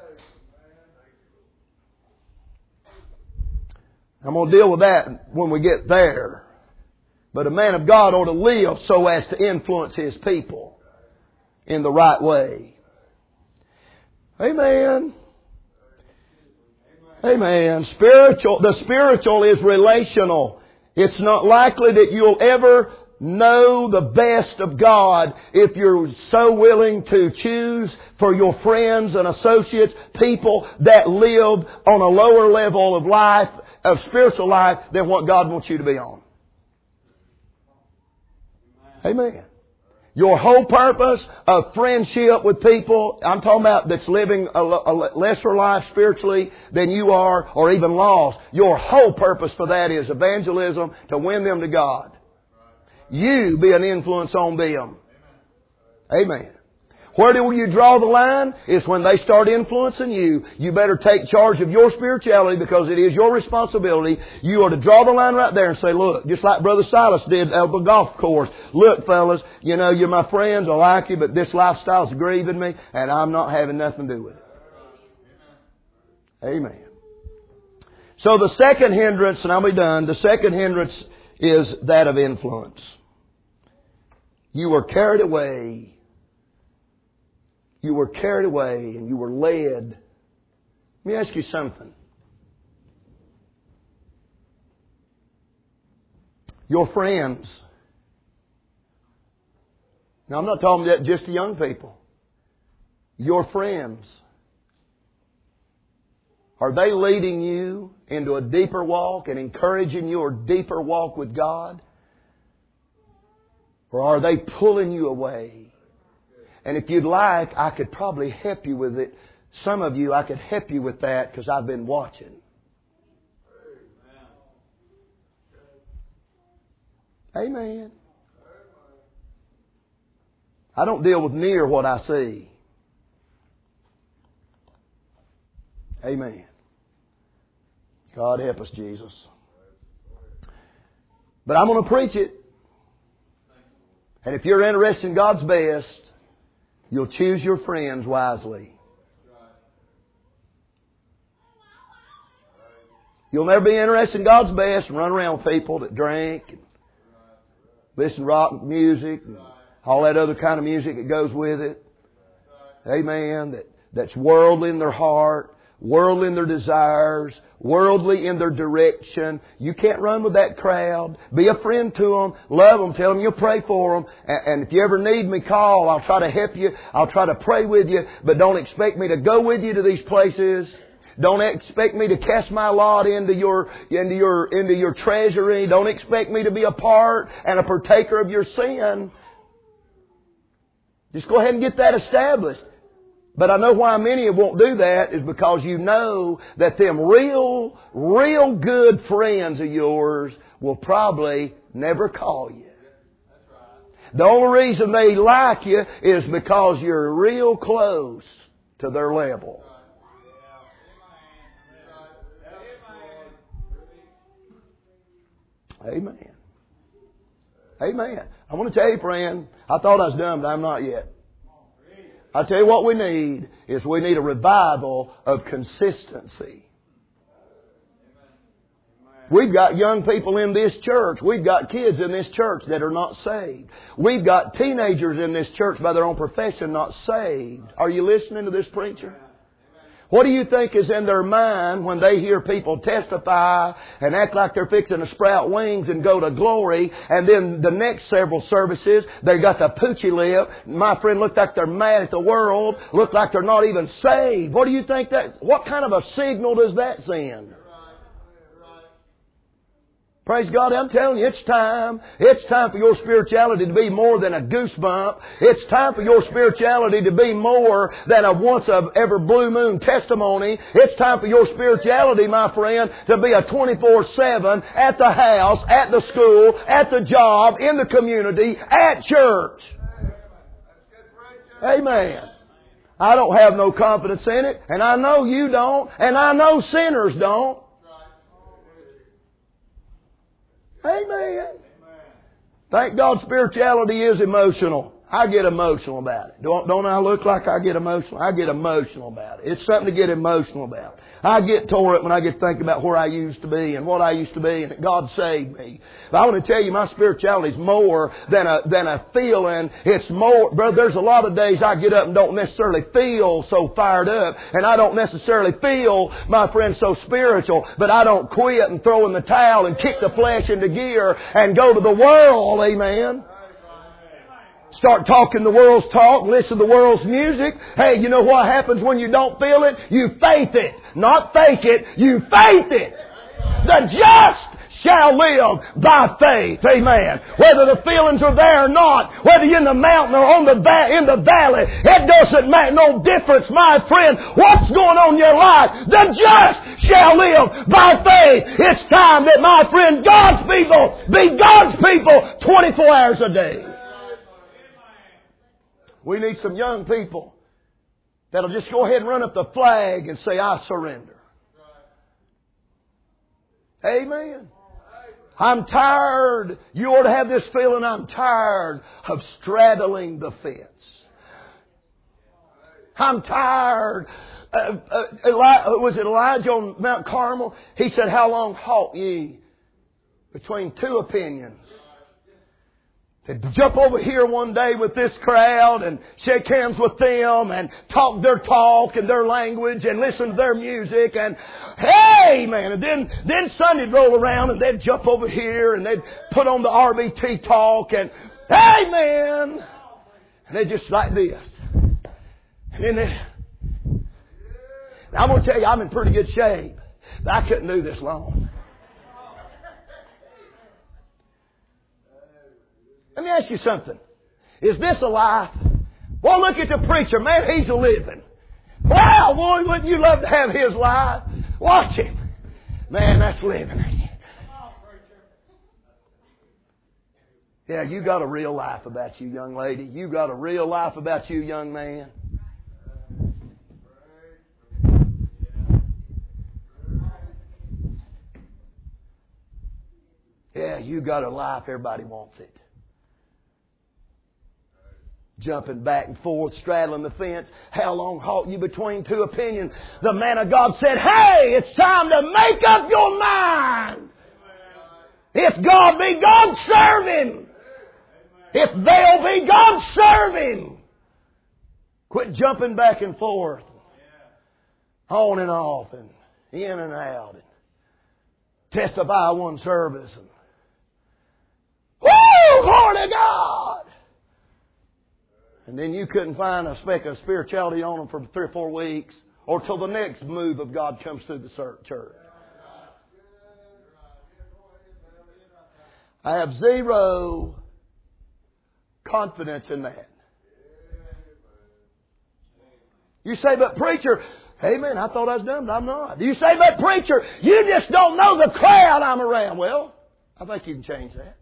[SPEAKER 1] I'm going to deal with that when we get there. But a man of God ought to live so as to influence his people in the right way. Amen. Amen. The spiritual is relational. It's not likely that you'll ever know the best of God if you're so willing to choose for your friends and associates people that live on a lower level of life, of spiritual life, than what God wants you to be on. Amen. Your whole purpose of friendship with people, I'm talking about that's living a lesser life spiritually than you are, or even lost. Your whole purpose for that is evangelism, to win them to God. You be an influence on them. Amen. Where do you draw the line? It's when they start influencing you. You better take charge of your spirituality because it is your responsibility. You are to draw the line right there and say, look, just like Brother Silas did at the golf course. Look, fellas, you know, you're my friends. I like you, but this lifestyle's grieving me and I'm not having nothing to do with it. Amen. So the second hindrance, and I'll be done, the second hindrance is that of influence. You were carried away. You were carried away and you were led. Let me ask you something. Your friends. Now I'm not talking about just the young people. Your friends. Are they leading you into a deeper walk and encouraging your deeper walk with God? Or are they pulling you away? And if you'd like, I could probably help you with it. Some of you, I could help you with that because I've been watching. Amen. I don't deal with near what I see. Amen. God help us, Jesus. But I'm going to preach it. And if you're interested in God's best, you'll choose your friends wisely. You'll never be interested in God's best and run around with people that drink and listen to rock music and all that other kind of music that goes with it. Amen. That's worldly in their heart, worldly in their desires, worldly in their direction. You can't run with that crowd. Be a friend to them. Love them. Tell them you'll pray for them. And if you ever need me, call. I'll try to help you. I'll try to pray with you. But don't expect me to go with you to these places. Don't expect me to cast my lot into your treasury. Don't expect me to be a part and a partaker of your sin. Just go ahead and get that established. But I know why many won't do that is because you know that them real good friends of yours will probably never call you. The only reason they like you is because you're real close to their level. Amen. Amen. I want to tell you, friend, I thought I was done, but I'm not yet. I tell you what we need is we need a revival of consistency. We've got young people in this church. We've got kids in this church that are not saved. We've got teenagers in this church by their own profession not saved. Are you listening to this preacher? What do you think is in their mind when they hear people testify and act like they're fixing to sprout wings and go to glory, and then the next several services they got the poochy lip? My friend, look like they're mad at the world, look like they're not even saved. What do you think what kind of a signal does that send? Praise God, I'm telling you, it's time. It's time for your spirituality to be more than a goosebump. It's time for your spirituality to be more than a once ever blue moon testimony. It's time for your spirituality, my friend, to be a 24/7 at the house, at the school, at the job, in the community, at church. Amen. I don't have no confidence in it, and I know you don't, and I know sinners don't. Amen. Thank God spirituality is emotional. I get emotional about it. Don't I look like I get emotional? I get emotional about it. It's something to get emotional about. I get tore up when I get to think about where I used to be and what I used to be and that God saved me. But I want to tell you, my spirituality is more than a feeling. It's more, brother, there's a lot of days I get up and don't necessarily feel so fired up, and I don't necessarily feel, my friend, so spiritual, but I don't quit and throw in the towel and kick the flesh into gear and go to the world. Amen. Start talking the world's talk, listen to the world's music. Hey, you know what happens when you don't feel it? You faith it. Not fake it. You faith it. The just shall live by faith. Amen. Whether the feelings are there or not, whether you're in the mountain or in the valley, it doesn't make no difference, my friend. What's going on in your life? The just shall live by faith. It's time that, my friend, God's people be God's people 24 hours a day. We need some young people that'll just go ahead and run up the flag and say, I surrender. Amen. I'm tired. You ought to have this feeling, I'm tired of straddling the fence. I'm tired. Was it Elijah on Mount Carmel? He said, how long halt ye between two opinions? They'd jump over here one day with this crowd and shake hands with them and talk their talk and their language and listen to their music and hey man, and then Sunday'd roll around and they'd jump over here and they'd put on the RBT talk and hey man, and they just like this. And then I'm going to tell you, I'm in pretty good shape, but I couldn't do this long. Let me ask you something. Is this a life? Well, look at the preacher. Man, he's a living. Wow, boy, wouldn't you love to have his life? Watch him. Man, that's living. Yeah, you got a real life about you, young lady. You got a real life about you, young man. Yeah, you got a life. Everybody wants it. Jumping back and forth, straddling the fence. How long halt you between two opinions? The man of God said, hey, it's time to make up your mind. If God be God, serve Him. If Baal be God, serve Him. Quit jumping back and forth. On and off and in and out. And testify one service. And, woo! Glory to God! And then you couldn't find a speck of spirituality on them for 3 or 4 weeks or till the next move of God comes through the church. I have zero confidence in that. You say, but preacher, hey man, I thought I was done, but I'm not. You say, but preacher, you just don't know the crowd I'm around. Well, I think you can change that.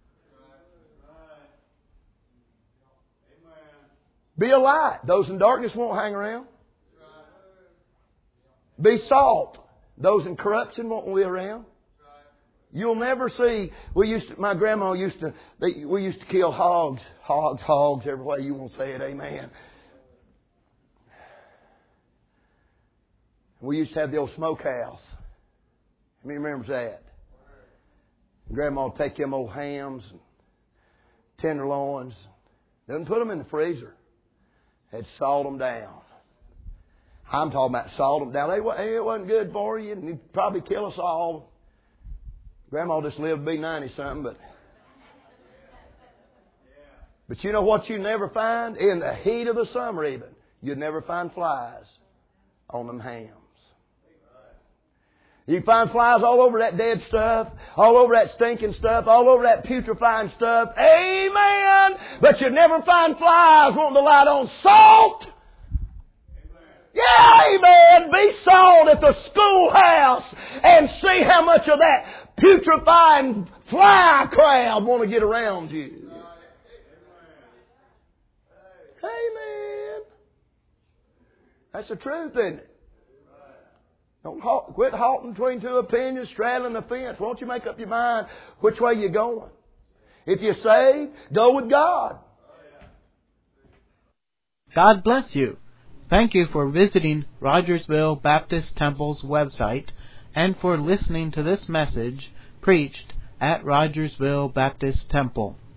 [SPEAKER 1] Be a light. Those in darkness won't hang around. Be salt. Those in corruption won't be around. You'll never see. My grandma used to kill hogs, every way you want to say it. Amen. We used to have the old smokehouse. Who remembers that? Grandma would take them old hams and tenderloins. Doesn't put them in the freezer. Had salt them down. I'm talking about salt them down. It wasn't good for you, and it'd probably kill us all. Grandma just lived to be 90-something, but you know what you never find? In the heat of the summer even, you'd never find flies on them hams. You find flies all over that dead stuff, all over that stinking stuff, all over that putrefying stuff. Amen! But you'd never find flies wanting to light on salt. Yeah, amen! Be salt at the schoolhouse and see how much of that putrefying fly crowd want to get around you. Amen. That's the truth, isn't it? Don't quit halting between two opinions, straddling the fence. Won't you make up your mind which way you're going? If you're saved, go with God.
[SPEAKER 2] God bless you. Thank you for visiting Rogersville Baptist Temple's website and for listening to this message preached at Rogersville Baptist Temple.